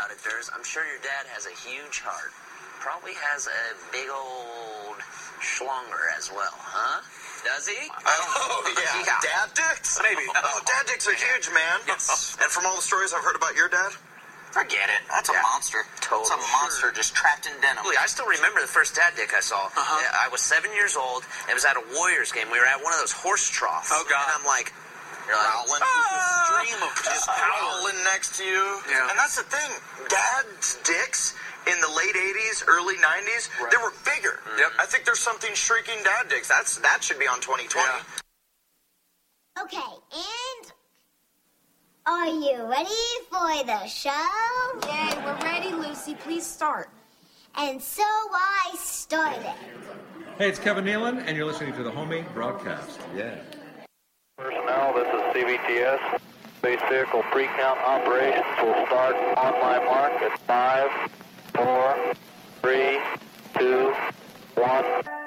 about it, Durs. I'm sure your dad has a huge heart. Probably has a big old schlonger as well, huh? Does he? Oh, yeah. Dad dicks? Maybe. Oh, dad dicks are huge, man. Yes. And from all the stories I've heard about your dad, Forget it. That's a monster. Totally. It's a monster just trapped in denim. I still remember the first dad dick I saw. I was 7 years old. It was at a Warriors game. We were at one of those horse troughs. Oh, God. And I'm like, you're like, Growling. dream of just howling next to you. Yeah. And that's the thing. Dad's dicks in the late 80s, early 90s, they were bigger. Yep. I think there's something streaking dad dicks. That should be on 2020. Yeah. Okay, and are you ready for the show? Yay, we're ready, Lucy. Please start. And so I started. Hey, it's Kevin Nealon, and you're listening to the Homemade Broadcast. Yeah. Personnel, this is CVTS. Space vehicle pre-count operations will start on my mark at 5, 4, 3, 2, 1.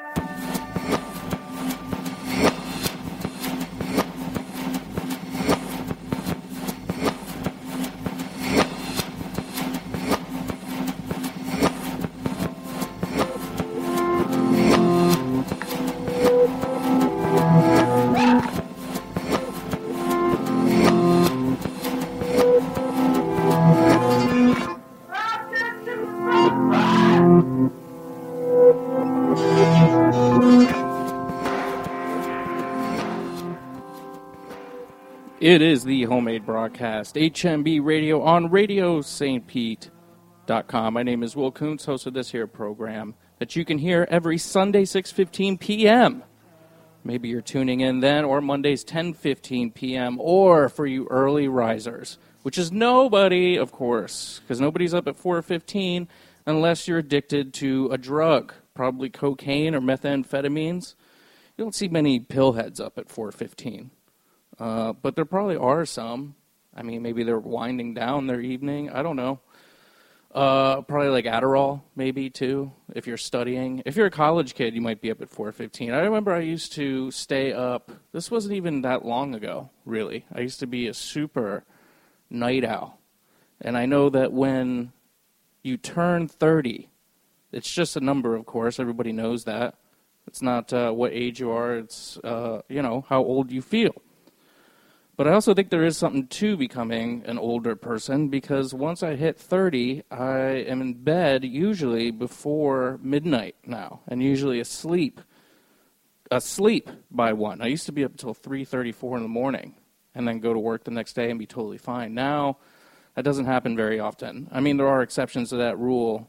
It is the Homemade Broadcast, HMB Radio on RadioSt. Pete.com. My name is Will Kuntz, host of this here program that you can hear every Sunday, 6:15 p.m. Maybe you're tuning in then, or Mondays, 10:15 p.m., or for you early risers, which is nobody, of course, because nobody's up at 4:15 unless you're addicted to a drug, probably cocaine or methamphetamines. You don't see many pillheads up at 4:15. But there probably are some. I mean, maybe they're winding down their evening. I don't know. Probably like Adderall, maybe, too, if you're studying. If you're a college kid, you might be up at 4:15. I remember I used to stay up. This wasn't even that long ago, really. I used to be a super night owl. And I know that when you turn 30, it's just a number, of course. Everybody knows that. It's not what age you are. It's, how old you feel. But I also think there is something to becoming an older person, because once I hit 30, I am in bed usually before midnight now, and usually asleep by 1. I used to be up until 3:34 in the morning, and then go to work the next day and be totally fine. Now, that doesn't happen very often. I mean, there are exceptions to that rule.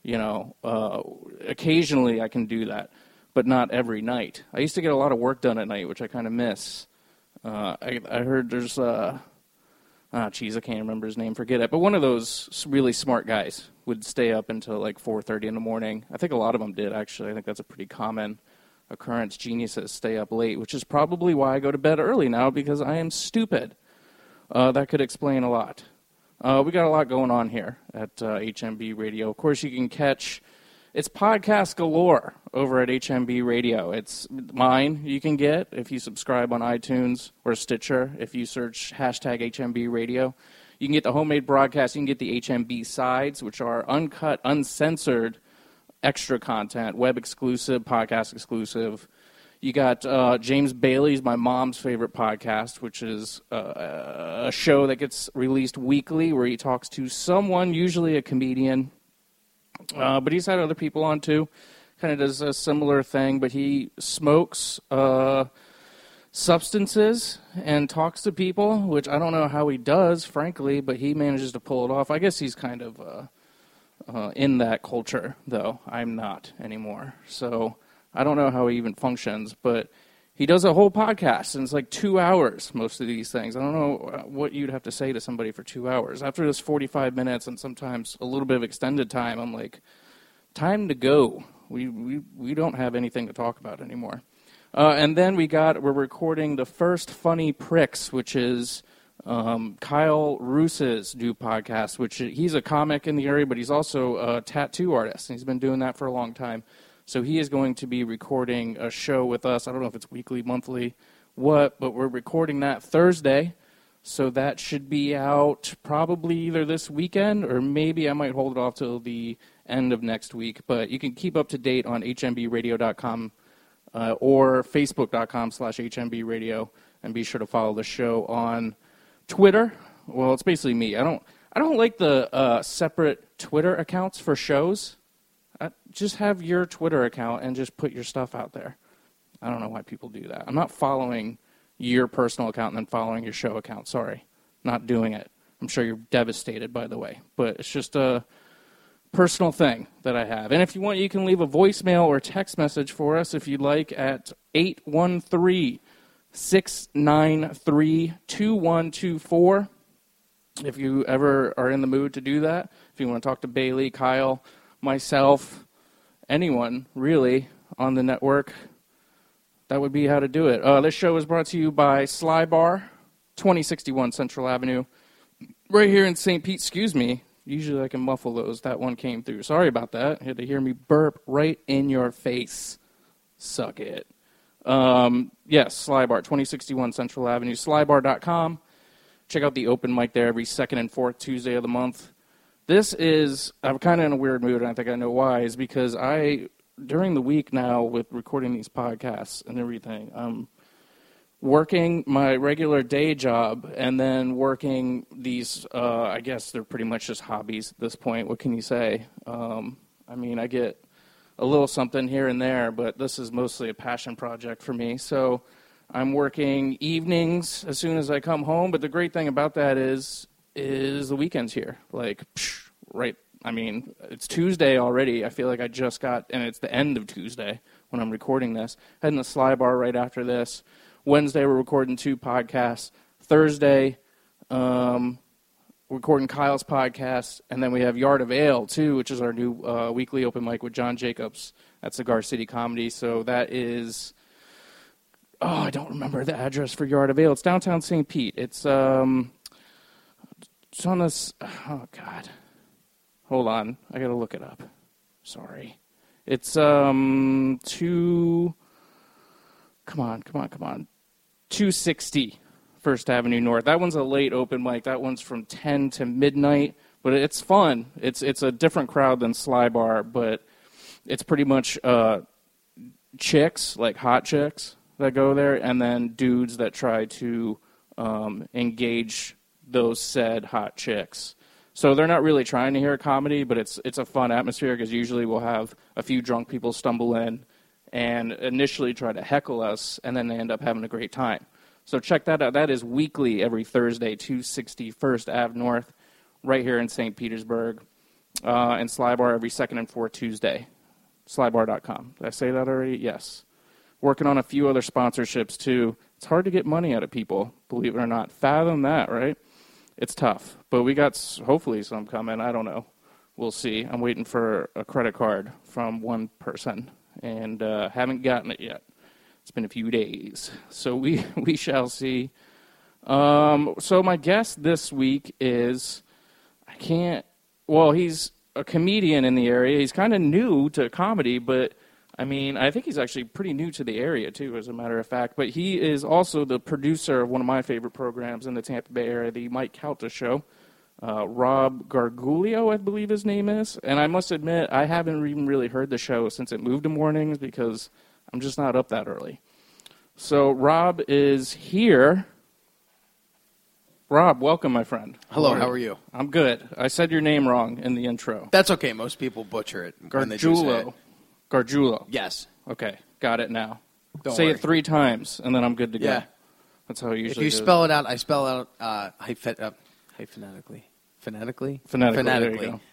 Occasionally I can do that, but not every night. I used to get a lot of work done at night, which I kind of miss. I heard there's, I can't remember his name, forget it. But one of those really smart guys would stay up until like 4:30 in the morning. I think a lot of them did, actually. I think that's a pretty common occurrence. Geniuses stay up late, which is probably why I go to bed early now, because I am stupid. That could explain a lot. We got a lot going on here at HMB Radio. Of course, you can catch... It's podcast galore over at HMB Radio. It's mine you can get if you subscribe on iTunes or Stitcher. If you search hashtag HMB Radio, you can get the Homemade Broadcast. You can get the HMB sides, which are uncut, uncensored, extra content, web exclusive, podcast exclusive. You got James Bailey's, my mom's favorite podcast, which is a show that gets released weekly where he talks to someone, usually a comedian. But he's had other people on, too. Kind of does a similar thing, but he smokes substances and talks to people, which I don't know how he does, frankly, but he manages to pull it off. I guess he's kind of in that culture, though. I'm not anymore. So I don't know how he even functions, but he does a whole podcast, and it's like 2 hours, most of these things. I don't know what you'd have to say to somebody for 2 hours. After this 45 minutes and sometimes a little bit of extended time, I'm like, time to go. We don't have anything to talk about anymore. And then we're recording the first Funny Pricks, which is Kyle Roos's new podcast, which he's a comic in the area, but he's also a tattoo artist, and he's been doing that for a long time. So he is going to be recording a show with us. I don't know if it's weekly, monthly, but we're recording that Thursday. So that should be out probably either this weekend or maybe I might hold it off till the end of next week. But you can keep up to date on hmbradio.com or facebook.com/hmbradio, and be sure to follow the show on Twitter. Well, it's basically me. I don't like the separate Twitter accounts for shows. Just have your Twitter account and just put your stuff out there. I don't know why people do that. I'm not following your personal account and then following your show account. Sorry. Not doing it. I'm sure you're devastated, by the way. But it's just a personal thing that I have. And if you want, you can leave a voicemail or text message for us if you'd like at 813-693-2124. If you ever are in the mood to do that. If you want to talk to Bailey, Kyle, myself, anyone, really, on the network, that would be how to do it. This show is brought to you by Sly Bar, 2061 Central Avenue, right here in St. Pete. Excuse me. Usually I can muffle those. That one came through. Sorry about that. You had to hear me burp right in your face. Suck it. Yes, Sly Bar, 2061 Central Avenue, slybar.com. Check out the open mic there every second and fourth Tuesday of the month. I'm kind of in a weird mood, and I think I know why, is because during the week now with recording these podcasts and everything, I'm working my regular day job and then working these, I guess they're pretty much just hobbies at this point. What can you say? I get a little something here and there, but this is mostly a passion project for me. So I'm working evenings as soon as I come home, but the great thing about that is the weekend's here. Right. It's Tuesday already. I feel like I just got, and it's the end of Tuesday when I'm recording this. Heading to Sly Bar right after this. Wednesday, we're recording 2 podcasts. Thursday, recording Kyle's podcast. And then we have Yard of Ale, too, which is our new weekly open mic with John Jacobs at Cigar City Comedy. So that is, I don't remember the address for Yard of Ale. It's downtown St. Pete. It's on this, oh, God. Hold on. I got to look it up. Sorry. It's 260 First Avenue North. That one's a late open mic. That one's from 10 to midnight, but it's fun. It's a different crowd than Sly Bar, but it's pretty much chicks, like hot chicks that go there, and then dudes that try to engage those said hot chicks. So they're not really trying to hear a comedy, but it's a fun atmosphere because usually we'll have a few drunk people stumble in and initially try to heckle us, and then they end up having a great time. So check that out. That is weekly every Thursday, 260 First Ave North, right here in St. Petersburg, and Sly Bar every second and fourth Tuesday. Slybar.com. Did I say that already? Yes. Working on a few other sponsorships, too. It's hard to get money out of people, believe it or not. Fathom that, right? It's tough, but we got hopefully some coming. I don't know. We'll see. I'm waiting for a credit card from one person, and haven't gotten it yet. It's been a few days, so we shall see. So my guest this week is, he's a comedian in the area. He's kind of new to comedy, but I think he's actually pretty new to the area, too, as a matter of fact. But he is also the producer of one of my favorite programs in the Tampa Bay area, the Mike Calta Show. Rob Gargulio, I believe his name is. And I must admit, I haven't even really heard the show since it moved to mornings because I'm just not up that early. So Rob is here. Rob, welcome, my friend. Hello, how are you? I'm good. I said your name wrong in the intro. That's okay. Most people butcher it when they do say it. Gargiulo. Yes. Okay, got it now. Don't say worry. it 3 times, and then I'm good to go. Yeah. That's how I usually do it. If you spell it out, I spell it out phonetically. Phonetically, Phonetically. there you go.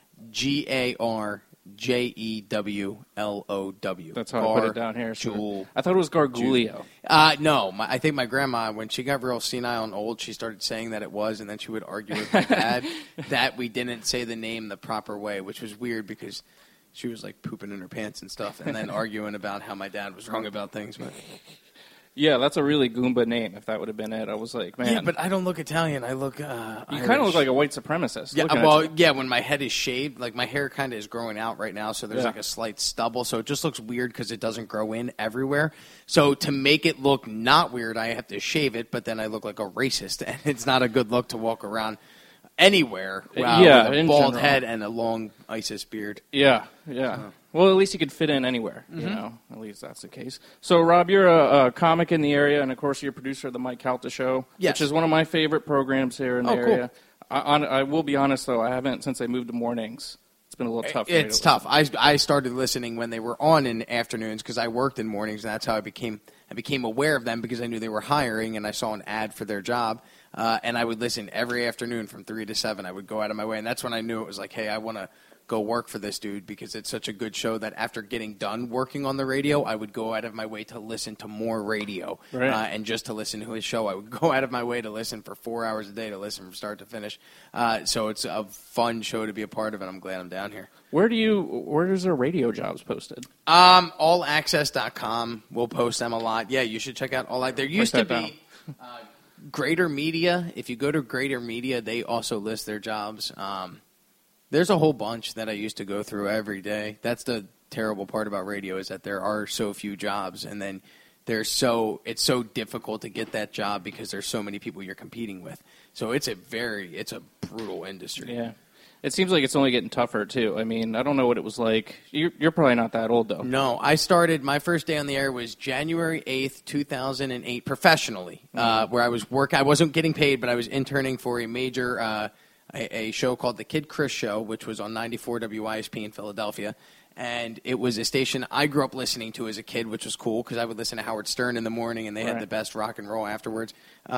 Garjewlow. That's how I put it down here. So I thought it was Gargulio. No, I think my grandma, when she got real senile and old, she started saying that it was, and then she would argue with my dad that we didn't say the name the proper way, which was weird because she was like pooping in her pants and stuff, and then arguing about how my dad was wrong about things. But Yeah, that's a really Goomba name, if that would have been it. I was like, man. Yeah, but I don't look Italian. I look you Irish. kind of look like a white supremacist. Yeah, looking at well, you. yeah, when my head is shaved, like my hair kind of is growing out right now, so there's like a slight stubble, so it just looks weird because it doesn't grow in everywhere. So to make it look not weird, I have to shave it, but then I look like a racist, and it's not a good look to walk around anywhere with a bald head and a long ISIS beard. Yeah. Well, at least you could fit in anywhere, you know. At least that's the case. So, Rob, you're a comic in the area, and, of course, you're a producer of the Mike Calta Show, which is one of my favorite programs here in the area. Cool. I will be honest, though, I haven't since I moved to mornings. It's been a little tough for me to listen. Tough. I started listening when they were on in afternoons because I worked in mornings, and that's how I became aware of them because I knew they were hiring, and I saw an ad for their job. And I would listen every afternoon from 3 to 7. I would go out of my way, and that's when I knew it was like, hey, I want to go work for this dude because it's such a good show that after getting done working on the radio, I would go out of my way to listen to more radio. Right. And just to listen to his show, I would go out of my way to listen for 4 hours a day to listen from start to finish. So it's a fun show to be a part of, and I'm glad I'm down here. Where's their radio jobs posted? Allaccess.com. We'll post them a lot. Yeah, you should check out All Access. There used to be Greater Media. If you go to Greater Media, they also list their jobs. There's a whole bunch that I used to go through every day. That's the terrible part about radio is that there are so few jobs, and then it's so difficult to get that job because there's so many people you're competing with. So it's a brutal industry. Yeah. It seems like it's only getting tougher, too. I mean, I don't know what it was like. You're probably not that old, though. No, my first day on the air was January 8th, 2008, professionally, where I was working. I wasn't getting paid, but I was interning for a major a show called The Kid Chris Show, which was on 94 WISP in Philadelphia. And it was a station I grew up listening to as a kid, which was cool because I would listen to Howard Stern in the morning, and they had the best rock and roll afterwards.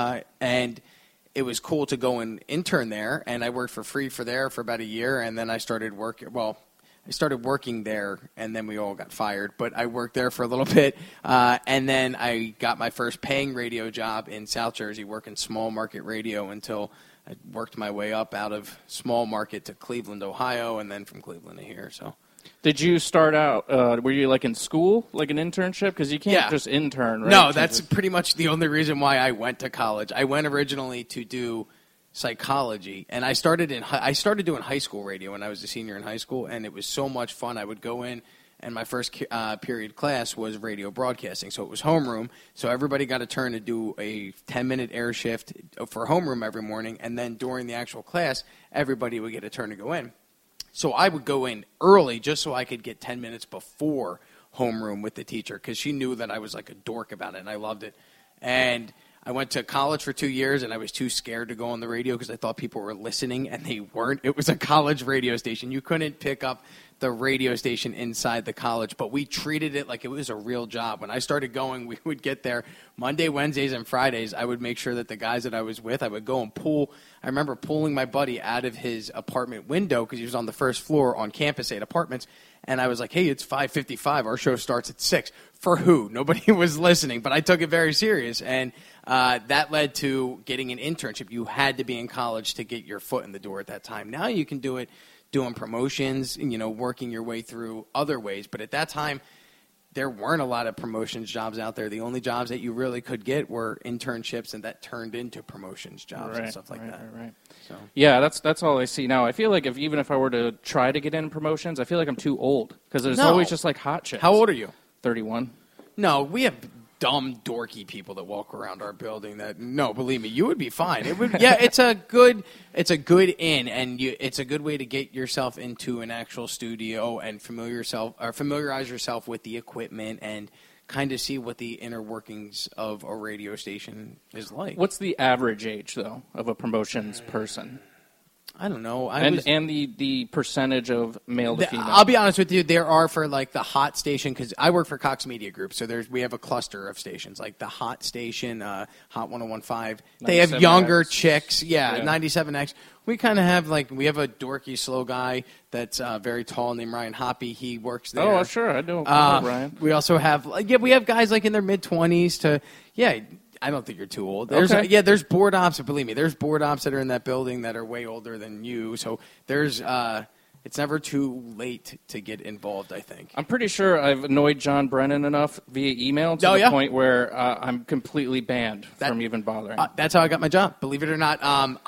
And it was cool to go and intern there, and I worked for free for about a year, and then I started working. Well, I started working there, and then we all got fired. But I worked there for a little bit, and then I got my first paying radio job in South Jersey, working small market radio until I worked my way up out of small market to Cleveland, Ohio, and then from Cleveland to here. So, did you start out? Were you like in school, like an internship? Because you can't just intern, right? No, that's pretty much the only reason why I went to college. I went originally to do psychology, and I started doing high school radio when I was a senior in high school, and it was so much fun. I would go in, and my first period class was radio broadcasting, so it was homeroom. So everybody got a turn to do a 10-minute air shift for homeroom every morning, and then during the actual class, everybody would get a turn to go in. So I would go in early just so I could get 10 minutes before homeroom with the teacher because she knew that I was like a dork about it, and I loved it. And I went to college for 2 years, and I was too scared to go on the radio because I thought people were listening, and they weren't. It was a college radio station. You couldn't pick up the radio station inside the college, but we treated it like it was a real job. When I started going, we would get there Monday, Wednesdays, and Fridays. I would make sure that the guys that I was with, I would go and pull. I remember pulling my buddy out of his apartment window because he was on the first floor on campus, 8 apartments, and I was like, hey, it's 5:55. Our show starts at 6. For who? Nobody was listening, but I took it very serious, and that led to getting an internship. You had to be in college to get your foot in the door at that time. Now you can do it doing promotions, working your way through other ways. But at that time, there weren't a lot of promotions jobs out there. The only jobs that you really could get were internships, and that turned into promotions jobs and stuff like that. Right. So. Yeah, that's all I see now. I feel like even if I were to try to get in promotions, I feel like I'm too old because there's always just like hot chicks. How old are you? 31. No, we have dumb, dorky people that walk around our building. No, believe me, you would be fine. It would, yeah, it's a good in, and it's a good way to get yourself into an actual studio and familiarize yourself with the equipment and kind of see what the inner workings of a radio station is like. What's the average age though of a promotions person? I don't know. And the percentage of male to female. I'll be honest with you. There are for like the hot station because I work for Cox Media Group, so we have a cluster of stations like the hot station, Hot 101.5. They have younger chicks. Yeah, 97X. We kind of have we have a dorky slow guy that's very tall named Ryan Hoppy. He works there. Oh, sure, I know Ryan. We also have we have guys in their mid-20s to I don't think you're too old. There's board ops. Believe me, there's board ops that are in that building that are way older than you. So there's it's never too late to get involved, I think. I'm pretty sure I've annoyed John Brennan enough via email to the point where I'm completely banned from even bothering. That's how I got my job, believe it or not.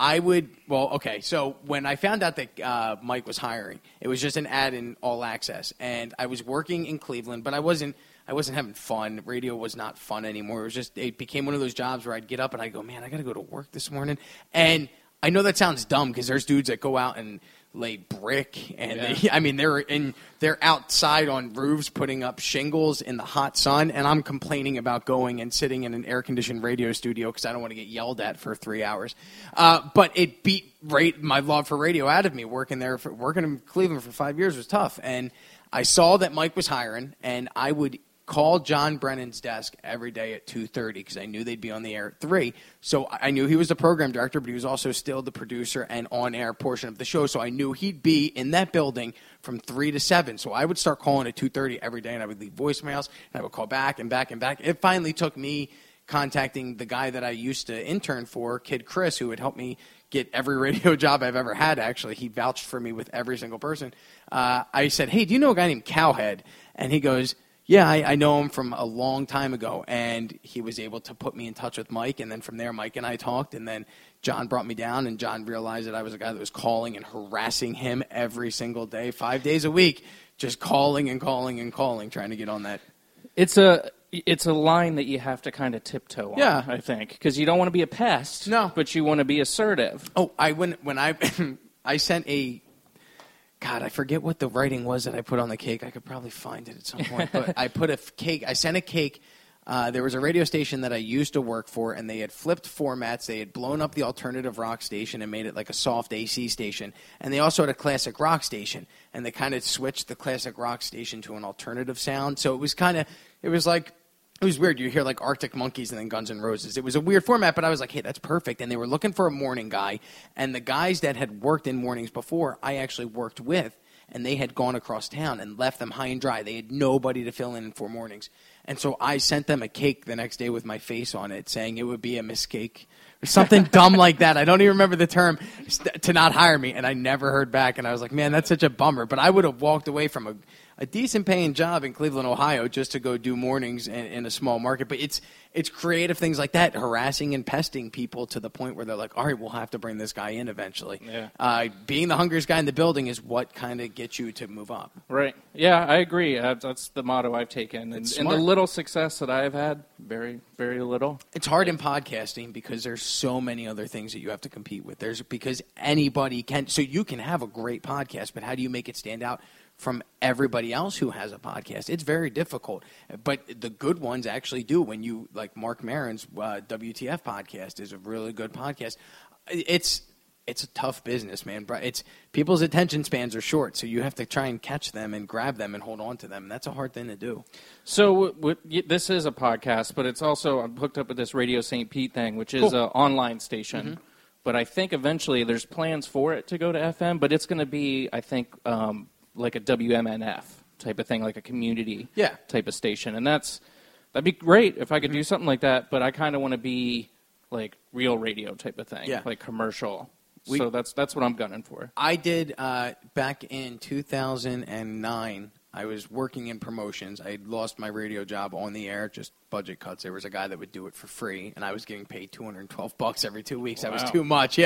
So when I found out that Mike was hiring, it was just an ad in All Access, and I was working in Cleveland, but I wasn't having fun. Radio was not fun anymore. It became one of those jobs where I'd get up and I'd go, man, I got to go to work this morning. And I know that sounds dumb because there's dudes that go out and lay brick, and they're outside on roofs putting up shingles in the hot sun, and I'm complaining about going and sitting in an air-conditioned radio studio because I don't want to get yelled at for 3 hours. But it beat my love for radio out of me. Working in Cleveland for 5 years was tough, and I saw that Mike was hiring, and I would call John Brennan's desk every day at 2:30 because I knew they'd be on the air at 3. So I knew he was the program director, but he was also still the producer and on-air portion of the show. So I knew he'd be in that building from 3 to 7. So I would start calling at 2:30 every day, and I would leave voicemails, and I would call back and back and back. It finally took me contacting the guy that I used to intern for, Kid Chris, who would help me get every radio job I've ever had, actually. He vouched for me with every single person. I said, hey, do you know a guy named Cowhead? And he goes, yeah, I know him from a long time ago, and he was able to put me in touch with Mike, and then from there Mike and I talked, and then John brought me down, and John realized that I was a guy that was calling and harassing him every single day, 5 days a week, just calling and calling and calling, trying to get on that. It's a line that you have to kind of tiptoe on, I think, because you don't want to be a pest, but you want to be assertive. Oh, when I sent a... God, I forget what the writing was that I put on the cake. I could probably find it at some point. But I sent a cake. There was a radio station that I used to work for, and they had flipped formats. They had blown up the alternative rock station and made it like a soft AC station. And they also had a classic rock station. And they kind of switched the classic rock station to an alternative sound. So it was weird. You hear like Arctic Monkeys and then Guns N' Roses. It was a weird format, but I was like, hey, that's perfect. And they were looking for a morning guy. And the guys that had worked in mornings before, I actually worked with. And they had gone across town and left them high and dry. They had nobody to fill in for mornings. And so I sent them a cake the next day with my face on it saying it would be a mistake or something dumb like that. I don't even remember the term, to not hire me. And I never heard back. And I was like, man, that's such a bummer. But I would have walked away from a decent-paying job in Cleveland, Ohio, just to go do mornings in a small market. But it's creative things like that, harassing and pesting people to the point where they're like, all right, we'll have to bring this guy in eventually. Yeah. Being the hungriest guy in the building is what kind of gets you to move up. Right. Yeah, I agree. That's the motto I've taken. And the little success that I've had, very, very little. It's hard in podcasting because there's so many other things that you have to compete with. Because anybody can. So you can have a great podcast, but how do you make it stand out from everybody else who has a podcast? It's very difficult, but the good ones actually do. When you like Mark Maron's WTF podcast is a really good podcast. It's a tough business, man. It's people's attention spans are short, so you have to try and catch them and grab them and hold on to them. That's a hard thing to do. So this is a podcast, but it's also I'm hooked up with this Radio St. Pete thing, which is an online station. Mm-hmm. But I think eventually there's plans for it to go to FM, but it's going to be, I think, like a WMNF type of thing, like a community type of station. And that'd be great if I could do something like that, but I kind of want to be like real radio type of thing, like commercial. So that's what I'm gunning for. I did back in 2009. I was working in promotions. I had lost my radio job on the air, just budget cuts. There was a guy that would do it for free, and I was getting paid $212 every 2 weeks. Wow. That was too much,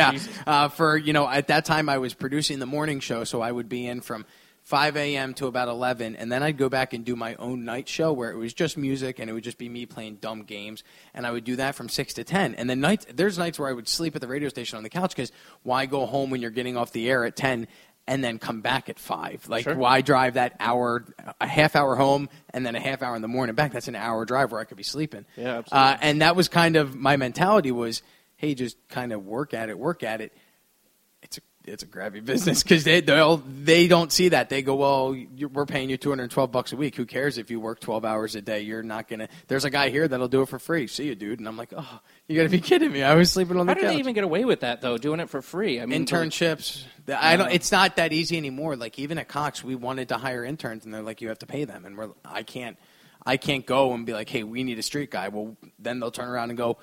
at that time I was producing the morning show, so I would be in from 5 a.m. to about 11, and then I'd go back and do my own night show where it was just music, and it would just be me playing dumb games, and I would do that from 6 to 10. And then there's nights where I would sleep at the radio station on the couch because why go home when you're getting off the air at 10 and then come back at 5? Like, why drive that hour, a half hour home, and then a half hour in the morning back? That's an hour drive where I could be sleeping. Yeah, absolutely. And that was kind of my mentality was, hey, just kind of work at it. It's a grabby business because they don't see that. They go, well, we're paying you $212 a week. Who cares if you work 12 hours a day? You're not going to – there's a guy here that'll do it for free. See you, dude. And I'm like, oh, you got to be kidding me. I was sleeping on the couch. How do they even get away with that, though, doing it for free? I mean, internships. It's not that easy anymore. Like, even at Cox, we wanted to hire interns, and they're like, you have to pay them. And I can't go and be like, hey, we need a street guy. Well, then they'll turn around and go,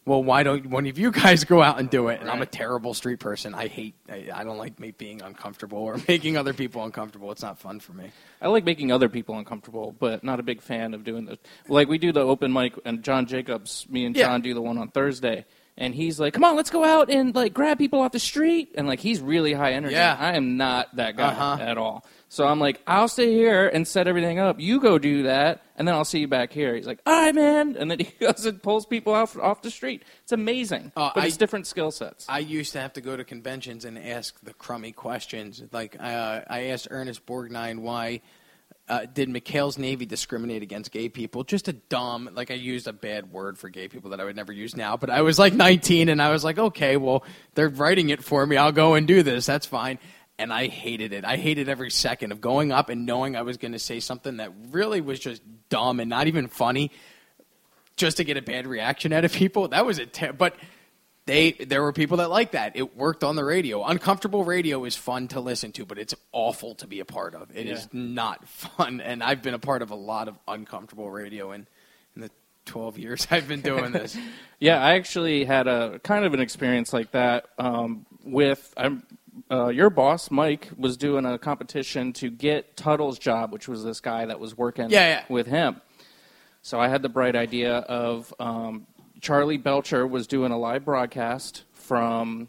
well, why don't one of you guys go out and do it? And I'm a terrible street person. I don't like being uncomfortable or making other people uncomfortable. It's not fun for me. I like making other people uncomfortable, but not a big fan of doing this. Like, we do the open mic, and John Jacobs, me and John do the one on Thursday, and he's like, come on, let's go out and, like, grab people off the street. And, like, he's really high energy. Yeah. I am not that guy at all. So I'm like, I'll stay here and set everything up. You go do that, and then I'll see you back here. He's like, all right, man. And then he goes and pulls people off the street. It's amazing. But it's different skill sets. I used to have to go to conventions and ask the crummy questions. Like, I asked Ernest Borgnine why did McHale's Navy discriminate against gay people? Just a dumb, like, I used a bad word for gay people that I would never use now. But I was like 19, and I was like, okay, well, they're writing it for me. I'll go and do this. That's fine. And I hated it. I hated every second of going up and knowing I was going to say something that really was just dumb and not even funny just to get a bad reaction out of people. That was but there were people that liked that. It worked on the radio. Uncomfortable radio is fun to listen to, but it's awful to be a part of. It is not fun. And I've been a part of a lot of uncomfortable radio in the 12 years I've been doing this. Yeah, I actually had a kind of an experience like that with your boss, Mike, was doing a competition to get Tuttle's job, which was this guy that was working with him. So I had the bright idea of Charlie Belcher was doing a live broadcast from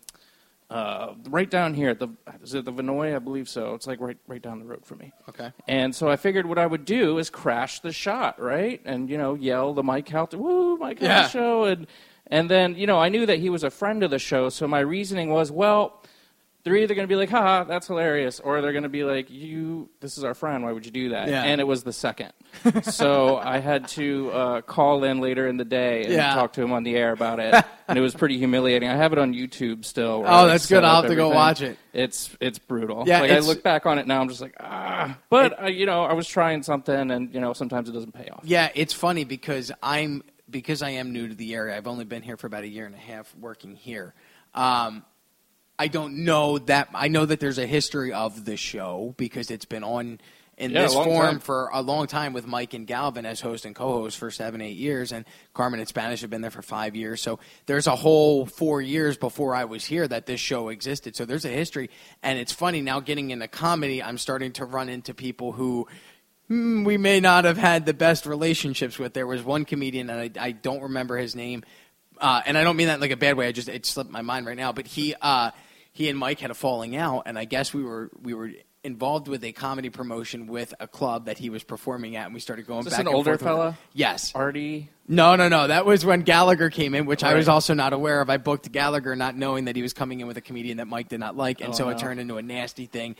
right down here. Is it the Vinoy? I believe so. It's like right down the road from me. Okay. And so I figured what I would do is crash the shot, right? And, yell the Mike Halter, woo, Mike Halter show. And then, I knew that he was a friend of the show, so my reasoning was, well, they're either going to be like, haha, that's hilarious, or they're going to be like, this is our friend, why would you do that? Yeah. And it was the second. So I had to call in later in the day and talk to him on the air about it, and it was pretty humiliating. I have it on YouTube still. Oh, that's good. I'll have to go watch it. It's brutal. Yeah, I look back on it now, I'm just like, But, I was trying something, and, sometimes it doesn't pay off. Yeah, it's funny because I am new to the area. I've only been here for about a year and a half working here. I don't know that. I know that there's a history of the show because it's been on in this form for a long time with Mike and Galvin as host and co-host for 7-8 years, and Carmen and Spanish have been there for 5 years. So there's a whole 4 years before I was here that this show existed. So there's a history, and it's funny now getting into comedy. I'm starting to run into people who we may not have had the best relationships with. There was one comedian, and I don't remember his name. And I don't mean that in like a bad way. It slipped my mind right now. But he and Mike had a falling out, and I guess we were involved with a comedy promotion with a club that he was performing at, and we started going back and forth. Is this an older fella? Yes. Artie? No. That was when Gallagher came in, which I was also not aware of. I booked Gallagher not knowing that he was coming in with a comedian that Mike did not like, and it turned into a nasty thing.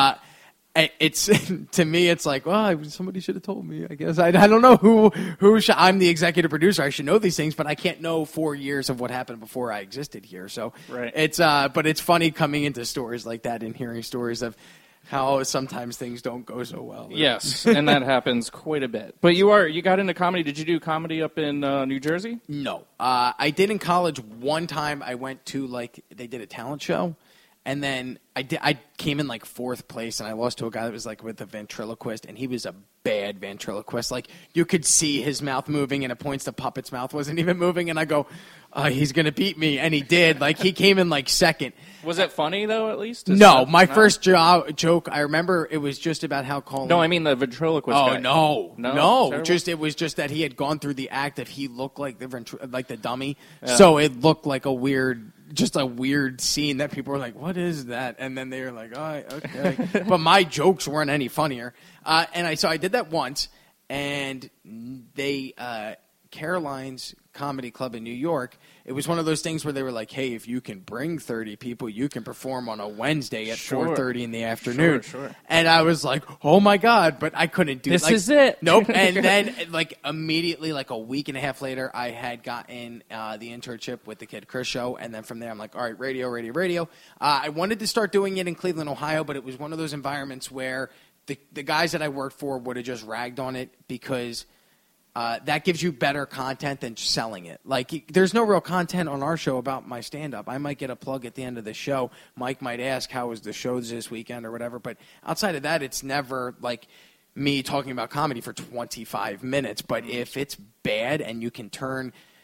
It's to me, it's like, well, somebody should have told me. I guess I don't know who. I'm the executive producer. I should know these things, but I can't know 4 years of what happened before I existed here. So it's but it's funny coming into stories like that and hearing stories of how sometimes things don't go so well. Yes, and that happens quite a bit. But you got into comedy. Did you do comedy up in New Jersey? No, I did in college. One time I went to they did a talent show. And then I came in like fourth place, and I lost to a guy that was like with a ventriloquist, and he was a bad ventriloquist. Like you could see his mouth moving, and at points the puppet's mouth wasn't even moving. And I go, he's gonna beat me, and he did. Like he came in like second. Was it funny though? At least no. My first joke, I remember it was just about how Colin. No, I mean the ventriloquist. Oh guy. no. Terrible? It was just that he had gone through the act that he looked like the dummy, so it looked like a weird scene that people were like, what is that? And then they were like, oh, okay. But my jokes weren't any funnier. So I did that once, and they Caroline's Comedy Club in New York, it was one of those things where they were like, hey, if you can bring 30 people, you can perform on a Wednesday at 4:30 in the afternoon. Sure. And I was like, oh, my God, but I couldn't do it. This is it. Nope. And then, immediately, a week and a half later, I had gotten the internship with the Kid Chris show. And then from there, I'm like, all right, radio. I wanted to start doing it in Cleveland, Ohio, but it was one of those environments where the guys that I worked for would have just ragged on it because that gives you better content than selling it. There's no real content on our show about my stand-up. I might get a plug at the end of the show. Mike might ask, how was the show this weekend or whatever. But outside of that, it's never like me talking about comedy for 25 minutes. But if it's bad and you can turn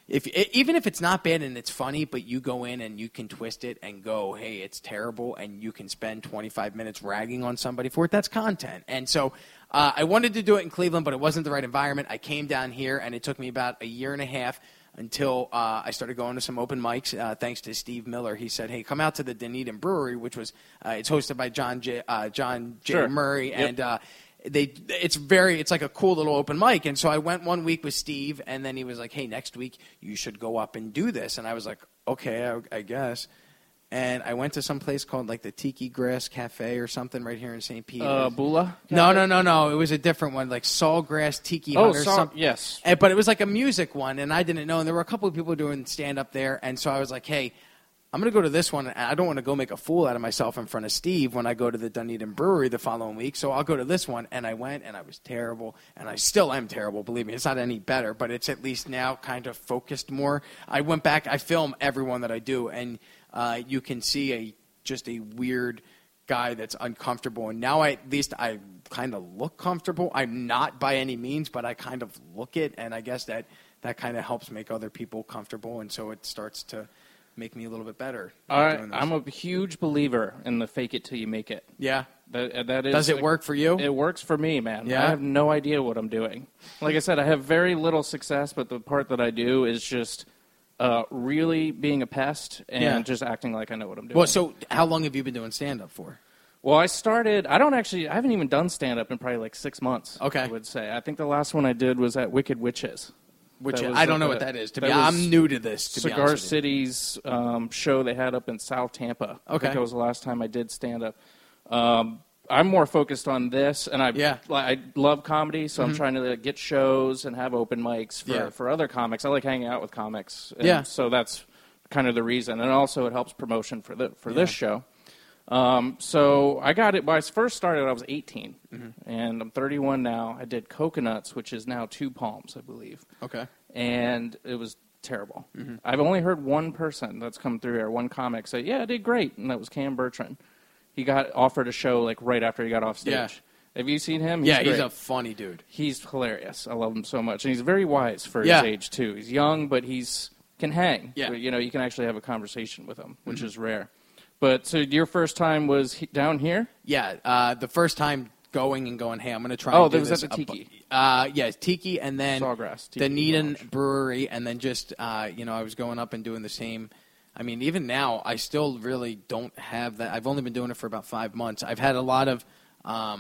even if it's not bad and it's funny, but you go in and you can twist it and go, hey, it's terrible, and you can spend 25 minutes ragging on somebody for it, that's content. And so I wanted to do it in Cleveland, but it wasn't the right environment. I came down here, and it took me about a year and a half until I started going to some open mics, thanks to Steve Miller. He said, hey, come out to the Dunedin Brewery, which was it's hosted by John J. Sure. Murray, Yep. and it's like a cool little open mic. And so I went one week with Steve, and then he was like, hey, next week you should go up and do this. And I was like, okay, I guess. And I went to some place called like the Tiki Grass Cafe or something right here in St. Pete. Bula? No. It was a different one, like Sawgrass Tiki Hut or something. Yes. But it was like a music one, and I didn't know. And there were a couple of people doing stand-up there. And so I was like, hey, I'm going to go to this one, and I don't want to go make a fool out of myself in front of Steve when I go to the Dunedin Brewery the following week, so I'll go to this one. And I went, and I was terrible, and I still am terrible, believe me. It's not any better, but it's at least now kind of focused more. I went back, I film every one that I do, and you can see just a weird guy that's uncomfortable. And now I kind of look comfortable. I'm not by any means, but I kind of look it, and I guess that kind of helps make other people comfortable, and so it starts to make me a little bit better. I'm a huge believer in the fake it till you make it. Yeah. That is. Does it work for you? It works for me, man. Yeah? I have no idea what I'm doing. Like I said, I have very little success, but the part that I do is just really being a pest and just acting like I know what I'm doing. Well, so how long have you been doing stand-up for? Well, I haven't even done stand-up in probably like 6 months, okay. I would say. I think the last one I did was at Wicked Witches. I don't know what that is. I'm new to this, to be honest with you. Cigar City's show they had up in South Tampa. Okay. I think that was the last time I did stand-up. I'm more focused on this, and I love comedy, so I'm trying to get shows and have open mics for other comics. I like hanging out with comics, so that's kind of the reason. And also it helps promotion for this show. So I got it. When I first started, I was 18, and I'm 31 now. I did Coconuts, which is now 2 Palms, I believe. Okay. And it was terrible. I've only heard one person that's come through here, one comic, say, yeah, I did great, and that was Cam Bertrand. He got offered a show like right after he got off stage. Yeah. Have you seen him? He's a funny dude. He's hilarious. I love him so much. And he's very wise for his age, too. He's young, but can hang. Yeah. You know, you can actually have a conversation with him, which is rare. But so your first time was down here? Yeah, the first time going, hey, I'm going to try and do this. Oh, that was at the Tiki. Tiki, and then Sawgrass, Tiki Dunedin Brewery, and then just, I was going up and doing the same. I mean, even now, I still really don't have that. I've only been doing it for about 5 months. I've had a lot of, I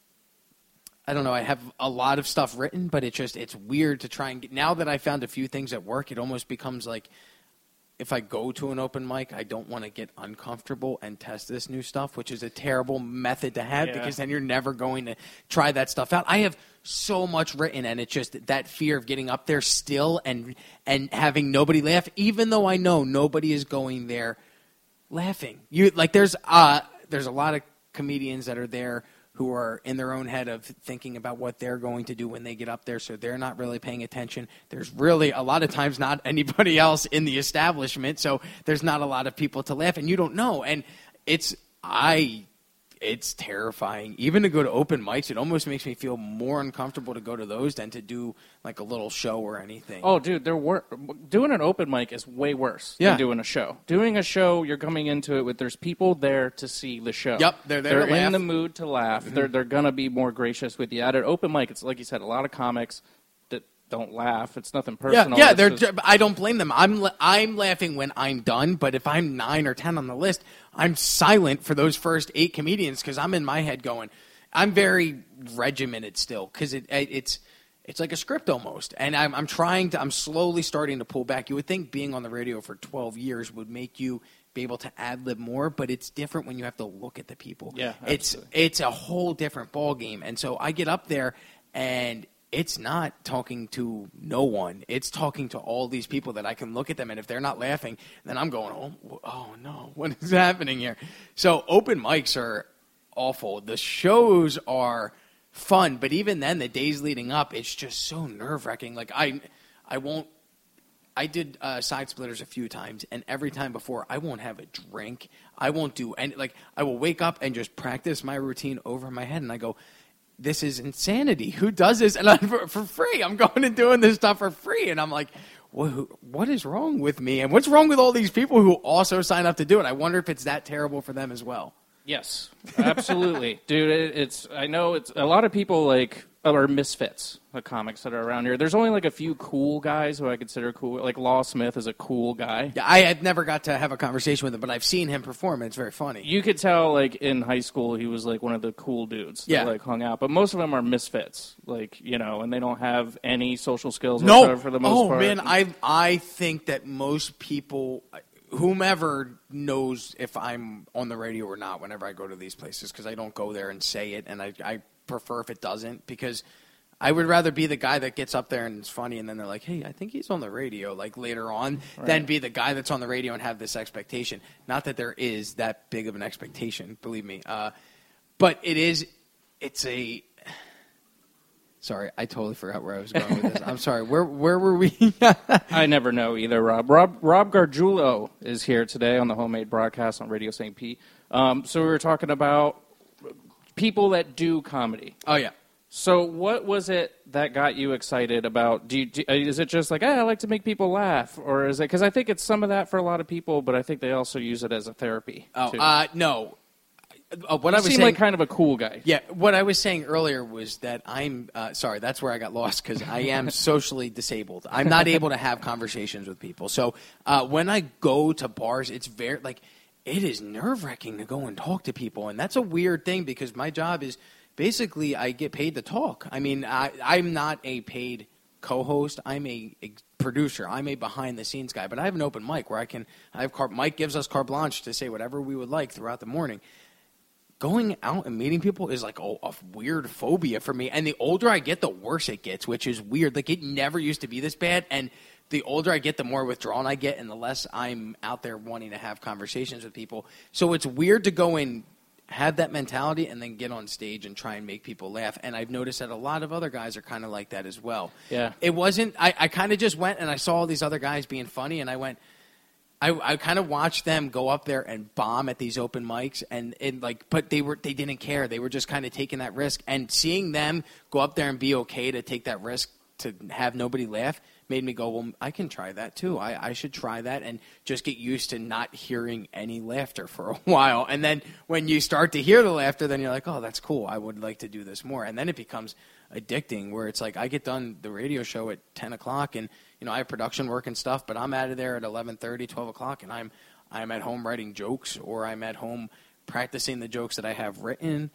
have a lot of stuff written, but it's weird to try and get. Now that I found a few things at work, it almost becomes like, if I go to an open mic, I don't want to get uncomfortable and test this new stuff, which is a terrible method to have because then you're never going to try that stuff out. I have so much written, and it's just that fear of getting up there still and having nobody laugh, even though I know nobody is going there laughing. There's a lot of comedians that are there who are in their own head of thinking about what they're going to do when they get up there, so they're not really paying attention. There's really, a lot of times, not anybody else in the establishment, so there's not a lot of people to laugh, and you don't know. And it's terrifying. Even to go to open mics, it almost makes me feel more uncomfortable to go to those than to do like a little show or anything. Oh, dude, doing an open mic is way worse than doing a show. Doing a show, you're coming into it with there's people there to see the show. Yep, they're there to laugh. They're in the mood to laugh. They're going to be more gracious with you. At an open mic, it's like you said, a lot of comics that don't laugh. It's nothing personal. Yeah, I don't blame them. I'm laughing when I'm done, but if I'm 9 or 10 on the list, I'm silent for those first 8 comedians because I'm in my head going, I'm very regimented still because it's like a script almost, and I'm slowly starting to pull back. You would think being on the radio for 12 years would make you be able to ad-lib more, but it's different when you have to look at the people. Yeah, it's a whole different ball game, and so I get up there and it's not talking to no one. It's talking to all these people that I can look at them, and if they're not laughing, then I'm going, oh no, what is happening here? So open mics are awful. The shows are fun, but even then, the days leading up, it's just so nerve-wracking. Like I did Side Splitters a few times, and every time before, I won't have a drink. I won't do any. Like I will wake up and just practice my routine over my head, and I go, this is insanity. Who does this? And for free. I'm going and doing this stuff for free. And I'm like, what is wrong with me? And what's wrong with all these people who also sign up to do it? I wonder if it's that terrible for them as well. Yes, absolutely. Dude, I know it's a lot of people are misfits, the comics that are around here. There's only a few cool guys who I consider cool. Like Law Smith is a cool guy. Yeah, I had never got to have a conversation with him, but I've seen him perform, and it's very funny. You could tell, in high school, he was, one of the cool dudes that, hung out. But most of them are misfits, and they don't have any social skills whatsoever for the most part. Oh, man, I think that most people, whomever knows if I'm on the radio or not whenever I go to these places, because I don't go there and say it, and I prefer if it doesn't, because I would rather be the guy that gets up there and it's funny and then they're like, hey, I think he's on the radio later on, than be the guy that's on the radio and have this expectation. Not that there is that big of an expectation, believe me. But sorry, I totally forgot where I was going with this. I'm sorry. Where were we? I never know either, Rob. Rob Gargiulo is here today on the Homemade Broadcast on Radio St. Pete. So we were talking about people that do comedy. Oh, yeah. So what was it that got you excited about? Is it just I like to make people laugh? Or is it, because I think it's some of that for a lot of people, but I think they also use it as a therapy. Oh, no. What I was saying, like kind of a cool guy. Yeah, what I was saying earlier was that I'm sorry. That's where I got lost, because I am socially disabled. I'm not able to have conversations with people. So when I go to bars, it's very it is nerve-wracking to go and talk to people, and that's a weird thing because my job is basically I get paid to talk. I mean, I'm not a paid co-host. I'm a producer. I'm a behind-the-scenes guy, but I have an open mic where Mike gives us carte blanche to say whatever we would like throughout the morning. Going out and meeting people is a weird phobia for me. And the older I get, the worse it gets, which is weird. It never used to be this bad. And the older I get, the more withdrawn I get and the less I'm out there wanting to have conversations with people. So it's weird to go and have that mentality and then get on stage and try and make people laugh. And I've noticed that a lot of other guys are kind of like that as well. Yeah. It wasn't – I kind of just went and I saw all these other guys being funny and I went – I kind of watched them go up there and bomb at these open mics, but they didn't care. They were just kind of taking that risk, and seeing them go up there and be okay to take that risk to have nobody laugh made me go, well, I can try that too. I should try that and just get used to not hearing any laughter for a while. And then when you start to hear the laughter, then you're like, oh, that's cool. I would like to do this more. And then it becomes addicting, where it's I get done the radio show at 10 o'clock and I have production work and stuff, but I'm out of there at 11:30, 12 o'clock, and I'm at home writing jokes, or I'm at home practicing the jokes that I have written.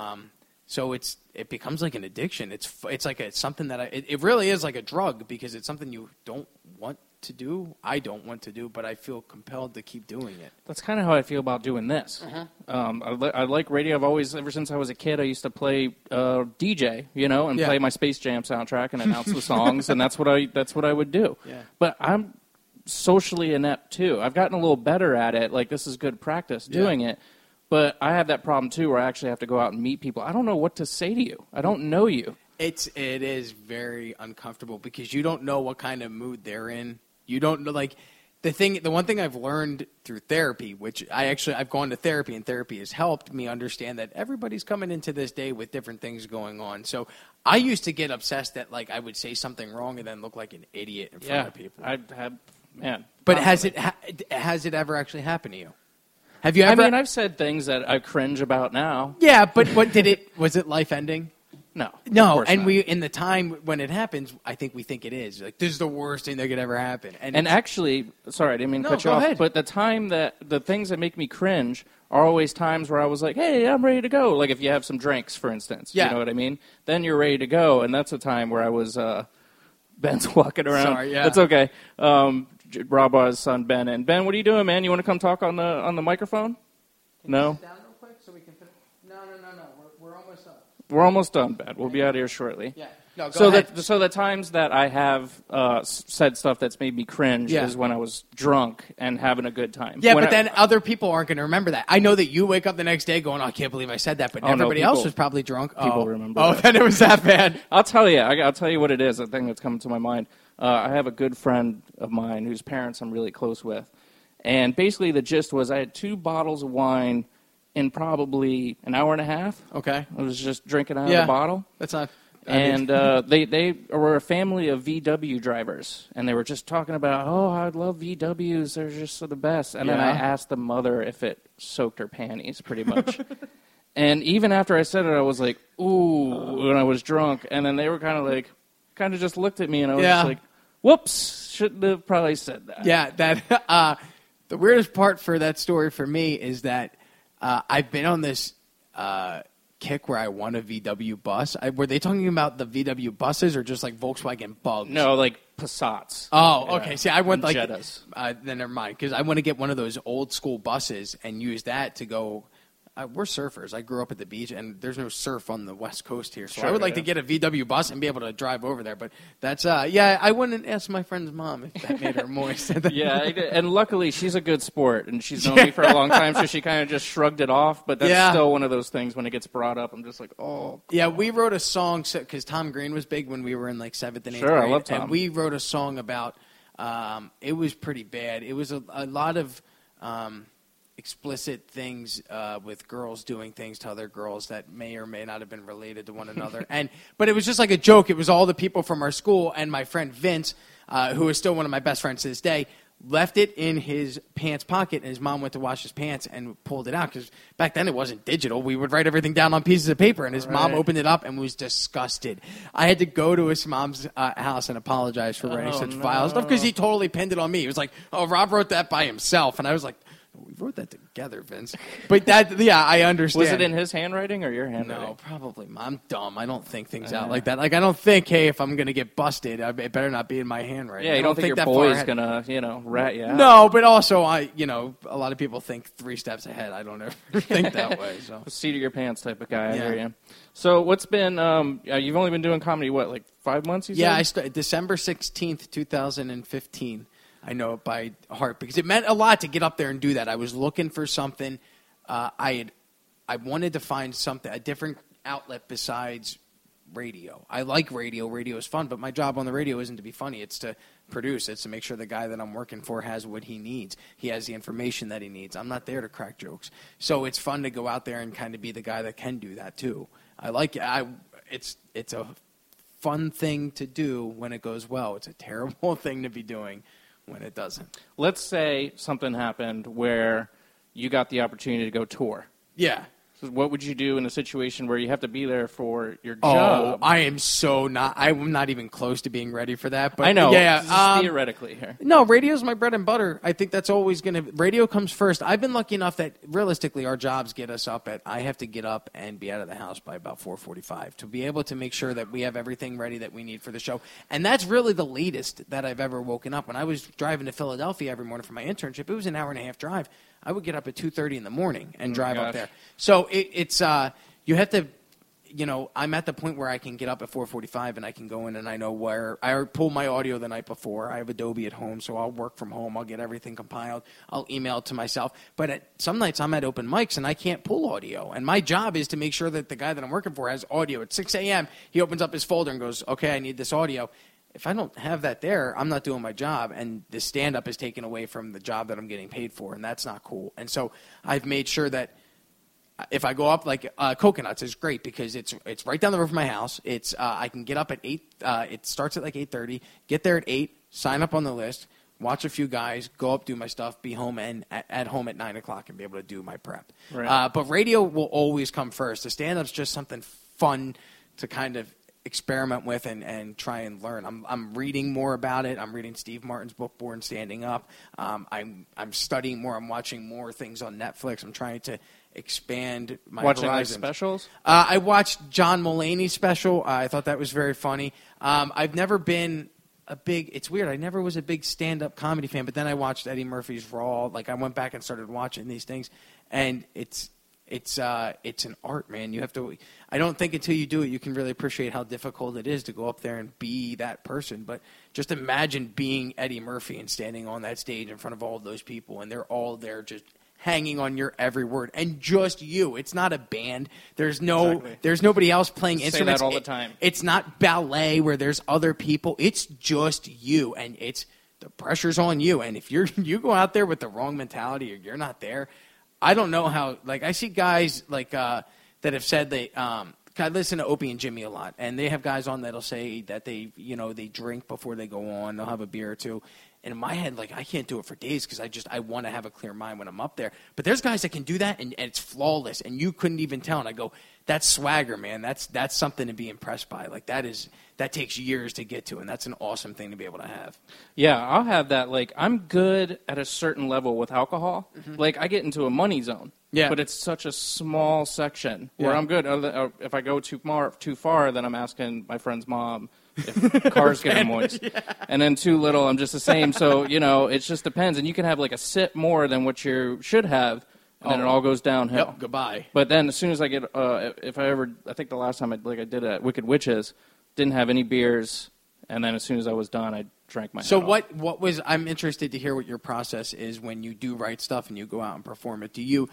So it becomes like an addiction. It's something that it really is like a drug, because it's something you don't want to do. I don't want to do, but I feel compelled to keep doing it. That's kind of how I feel about doing this. I like radio. I've always, ever since I was a kid, I used to play DJ, and play my Space Jam soundtrack and announce the songs, and that's what I would do. Yeah. But I'm socially inept too. I've gotten a little better at it. This is good practice doing it. But I have that problem too, where I actually have to go out and meet people. I don't know what to say to you. I don't know you. It is very uncomfortable because you don't know what kind of mood they're in. You don't know, the one thing I've learned through therapy, which I've gone to therapy, and therapy has helped me understand that everybody's coming into this day with different things going on. So I used to get obsessed that I would say something wrong and then look like an idiot in front of people. But has it ever actually happened to you? Have you ever? I've said things that I cringe about now. Yeah, but was it life ending? No, and we in the time when it happens, I think we think it is. This is the worst thing that could ever happen. And actually, sorry, I didn't mean to cut you off. Ahead. But the things that make me cringe are always times where I was like, hey, I'm ready to go. Like if you have some drinks, for instance. Yeah. You know what I mean? Then you're ready to go, and that's a time where I was Ben's walking around. Sorry, yeah. That's okay. Rob, son, Ben. And Ben, what are you doing, man? You want to come talk on the microphone? No? Sit down real quick so we can finish. No. We're almost up. We're almost done, Ben. We'll be out of here shortly. Yeah. No, go ahead. So the times that I have said stuff that's made me cringe is when I was drunk and having a good time. Yeah, then other people aren't going to remember that. I know that you wake up the next day going, oh, I can't believe I said that, but everybody else was probably drunk. People remember that. Then it was that bad. I'll tell you. I'll tell you what it is, the thing that's coming to my mind. I have a good friend of mine whose parents I'm really close with. And basically the gist was I had 2 bottles of wine in probably an hour and a half. Okay. I was just drinking out of the bottle. That's not... And they were a family of VW drivers, and they were just talking about, oh, I love VWs, they're just the best. And then I asked the mother if it soaked her panties, pretty much. And even after I said it, I was like, ooh, when I was drunk. And then they were kind of just looked at me, and I was just like, whoops, shouldn't have probably said that. Yeah, that the weirdest part for that story for me is that I've been on this kick where I want a VW bus. Were they talking about the VW buses or just like Volkswagen Bugs? No, like Passats. Oh, okay. See, I want like Jettas. Then never mind, because I want to get one of those old school buses and use that to go. We're surfers. I grew up at the beach, and there's no surf on the West Coast here. So I would like to get a VW bus and be able to drive over there. But that's, I wouldn't ask my friend's mom if that made her moist. Yeah, and luckily she's a good sport, and she's known me for a long time, so she kind of just shrugged it off. But that's still one of those things when it gets brought up, I'm just like, oh. Yeah, we wrote a song, because Tom Green was big when we were in like 7th and 8th grade. Sure, I love Tom. And we wrote a song about, it was pretty bad. It was a lot of explicit things with girls doing things to other girls that may or may not have been related to one another. But it was just like a joke. It was all the people from our school, and my friend Vince, who is still one of my best friends to this day, left it in his pants pocket, and his mom went to wash his pants and pulled it out, because back then it wasn't digital. We would write everything down on pieces of paper, and his mom opened it up and was disgusted. I had to go to his mom's house and apologize for writing such vile stuff, because he totally pinned it on me. He was like, oh, Rob wrote that by himself. And I was like, we wrote that together, Vince. But I understand. Was it in his handwriting or your handwriting? No, probably. I'm dumb. I don't think things out like that. Like, I don't think, hey, if I'm going to get busted, it better not be in my handwriting. Yeah, you don't think your boy's going to, rat you out. No, but also, a lot of people think 3 steps ahead. I don't ever think that way. So. Seat of your pants type of guy. I hear you. So what's been, you've only been doing comedy, like 5 months, you said? Yeah, I started December 16th, 2015. I know it by heart because it meant a lot to get up there and do that. I was looking for something. I wanted to find something, a different outlet besides radio. I like radio. Radio is fun, but my job on the radio isn't to be funny. It's to produce. It's to make sure the guy that I'm working for has what he needs. He has the information that he needs. I'm not there to crack jokes. So it's fun to go out there and kind of be the guy that can do that too. I like it. It's a fun thing to do when it goes well. It's a terrible thing to be doing when it doesn't. Let's say something happened where you got the opportunity to go tour. Yeah. So what would you do in a situation where you have to be there for your job? Oh, I'm not even close to being ready for that. But I know. Yeah, theoretically here. No, radio's my bread and butter. I think that's always going to... Radio comes first. I've been lucky enough that, realistically, our jobs get us up at... I have to get up and be out of the house by about 4:45 to be able to make sure that we have everything ready that we need for the show. And that's really the latest that I've ever woken up. When I was driving to Philadelphia every morning for my internship, it was an hour-and-a-half drive. I would get up at 2:30 in the morning and drive up there. So it's you have to, I'm at the point where I can get up at 4:45 and I can go in and I know where I pull my audio the night before. I have Adobe at home, so I'll work from home. I'll get everything compiled. I'll email it to myself. But some nights I'm at open mics and I can't pull audio. And my job is to make sure that the guy that I'm working for has audio. At 6 a.m., he opens up his folder and goes, okay, I need this audio. If I don't have that there, I'm not doing my job, and the stand-up is taken away from the job that I'm getting paid for, and that's not cool. And so I've made sure that if I go up, like Coconuts is great because it's right down the road from my house. It's I can get up at 8. It starts at like 8:30. Get there at 8. Sign up on the list. Watch a few guys. Go up, do my stuff. Be home and at home at 9 o'clock and be able to do my prep. Right. But radio will always come first. The stand-up's just something fun to kind of experiment with and try and learn. I'm reading more about it. I'm reading Steve Martin's book, Born Standing Up. I'm studying more. I'm watching more things on Netflix. I'm trying to expand my Watching horizons. like specials? I watched John Mulaney's special. I thought that was very funny. I've never been it's weird. I never was a big stand-up comedy fan, but then I watched Eddie Murphy's Raw. Like I went back and started watching these things, and it's an art, man. You have to. I don't think until you do it, you can really appreciate how difficult it is to go up there and be that person. But just imagine being Eddie Murphy and standing on that stage in front of all of those people, and they're all there just hanging on your every word, and just you. It's not a band. There's nobody else playing instruments. Say that all the time. It's not ballet where there's other people. It's just you, and the pressure's on you. And if you go out there with the wrong mentality or you're not there. I don't know how, like, I see guys, like, that have said they, I listen to Opie and Jimmy a lot, and they have guys on that'll say that they drink before they go on. They'll have a beer or two. And in my head, like, I can't do it for days because I want to have a clear mind when I'm up there. But there's guys that can do that, and it's flawless, and you couldn't even tell. And I go, that's swagger, man. That's something to be impressed by. Like, that takes years to get to, and that's an awesome thing to be able to have. Yeah, I'll have that. Like, I'm good at a certain level with alcohol. Like, I get into a money zone. Yeah. But it's such a small section where I'm good. If I go too far, then I'm asking my friend's mom if cars get moist. Yeah. And then too little, I'm just the same. So, it just depends. And you can have like a sip more than what you should have, and then it all goes downhill. Yep, goodbye. But then as soon as I get, I think the last time I did at Wicked Witches, didn't have any beers, and then as soon as I was done, I drank my So head off. what was, I'm interested to hear what your process is when you do write stuff and you go out and perform it. Do you,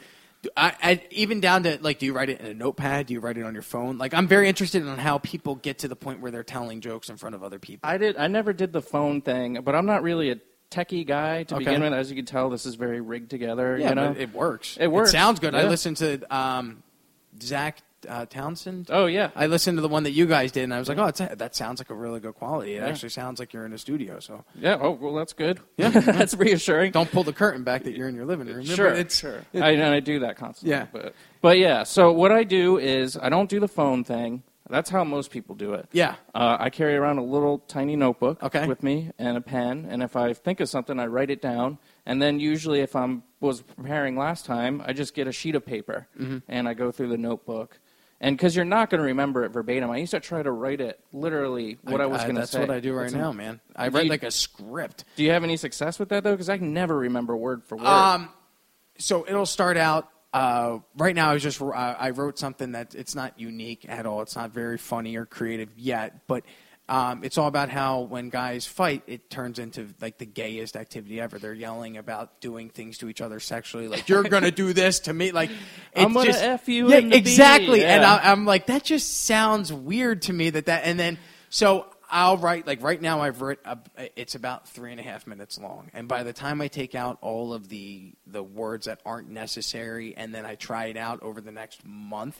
even down to, like, do you write it in a notepad? Do you write it on your phone? Like, I'm very interested in how people get to the point where they're telling jokes in front of other people. I never did the phone thing, but I'm not really a techie guy to begin with. As you can tell, this is very rigged together. Yeah, but it works. It works. It sounds good. Yeah. I listened to Zach Townsend. Oh, yeah. I listened to the one that you guys did, and I was like, that sounds like a really good quality. It actually sounds like you're in a studio. So yeah. Oh, well, that's good. Yeah, that's reassuring. Don't pull the curtain back that you're in your living room. Sure. I do that constantly. Yeah. But yeah. So what I do is I don't do the phone thing. That's how most people do it. Yeah. I carry around a little tiny notebook with me and a pen, and if I think of something, I write it down. And then usually if I was preparing last time, I just get a sheet of paper, and I go through the notebook. And because you're not going to remember it verbatim, I used to try to write it literally what I was going to say. That's what I do right now, man. I write like a script. Do you have any success with that, though? Because I can never remember word for word. So it'll start out. Right now, I wrote something that it's not unique at all. It's not very funny or creative yet, but it's all about how when guys fight, it turns into like the gayest activity ever. They're yelling about doing things to each other sexually, like you're gonna do this to me, like I'm gonna F you. Yeah, in the exactly. B. And yeah. I'm like, that just sounds weird to me. And then so I'll write, like right now it's about 3.5 minutes long, and by the time I take out all of the words that aren't necessary, and then I try it out over the next month.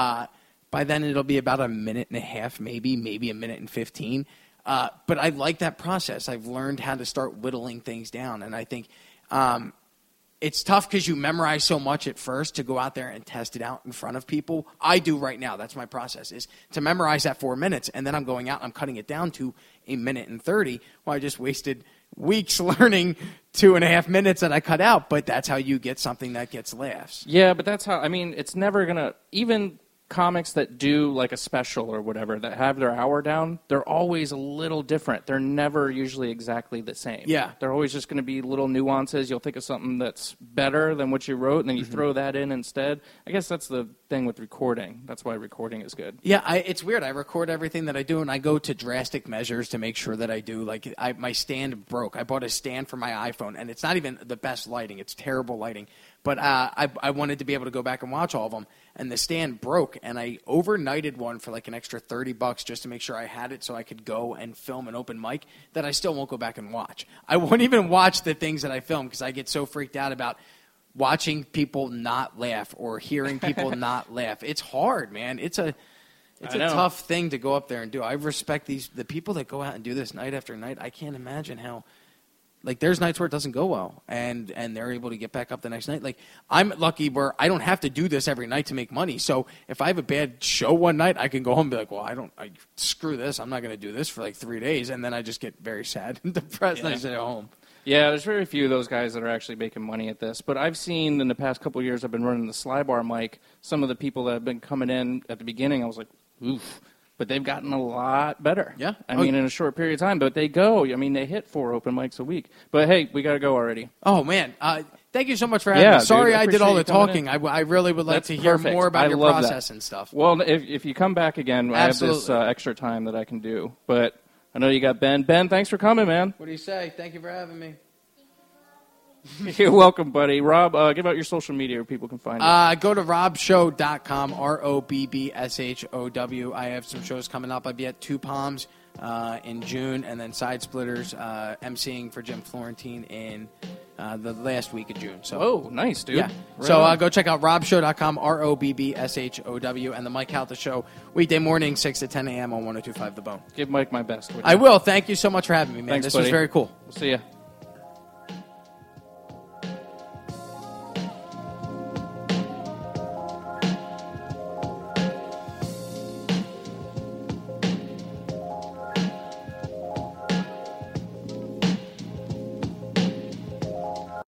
By then, it'll be about 1.5 minutes, maybe 1 minute and 15. But I like that process. I've learned how to start whittling things down. And I think it's tough because you memorize so much at first to go out there and test it out in front of people. I do right now. That's my process, is to memorize that 4 minutes. And then I'm going out and I'm cutting it down to 1 minute and 30. Well, I just wasted weeks learning 2.5 minutes that I cut out. But that's how you get something that gets laughs. Yeah, but that's how, it's never going to, even comics that do like a special or whatever that have their hour down, they're always a little different. They're never usually exactly the same. Yeah. They're always just going to be little nuances. You'll think of something that's better than what you wrote, and then you throw that in instead. I guess that's the thing with recording. That's why recording is good. Yeah, it's weird. I record everything that I do, and I go to drastic measures to make sure that I do. Like, my stand broke. I bought a stand for my iPhone, and it's not even the best lighting. It's terrible lighting. But I wanted to be able to go back and watch all of them, and the stand broke, and I overnighted one for like an extra $30 just to make sure I had it so I could go and film an open mic that I still won't go back and watch. I won't even watch the things that I film because I get so freaked out about watching people not laugh or hearing people not laugh. It's hard, man. It's a tough thing to go up there and do. I respect the people that go out and do this night after night. I can't imagine how. Like, there's nights where it doesn't go well, and they're able to get back up the next night. Like, I'm lucky where I don't have to do this every night to make money. So if I have a bad show one night, I can go home and be like, well, screw this. I'm not going to do this for like 3 days. And then I just get very sad and depressed and I stay at home. Yeah, there's very few of those guys that are actually making money at this. But I've seen in the past couple of years I've been running the Sly Bar mic, some of the people that have been coming in at the beginning, I was like, oof. But they've gotten a lot better. Yeah. in a short period of time. But they go. They hit 4 open mics a week. But, hey, we got to go already. Oh, man. Thank you so much for having me. Sorry I did all the talking. I really would like to hear more about your process and stuff. Well, if you come back again, Absolutely. I have this extra time that I can do. But I know you got Ben. Ben, thanks for coming, man. What do you say? Thank you for having me. You're welcome, buddy. Rob, give out your social media where people can find you. Go to robshow.com, ROBBSHOW. I have some shows coming up. I'll be at Two Palms in June, and then Side Splitters, emceeing for Jim Florentine in the last week of June. So, oh, nice, dude. Yeah. Right So on. go check out robshow.com, ROBBSHOW, and the Mike Calta Show, weekday morning, 6 to 10 a.m. on 102.5 The Bone. Give Mike my best. I will. Thank you so much for having me, man. Thanks, this buddy. was very cool. We'll see ya.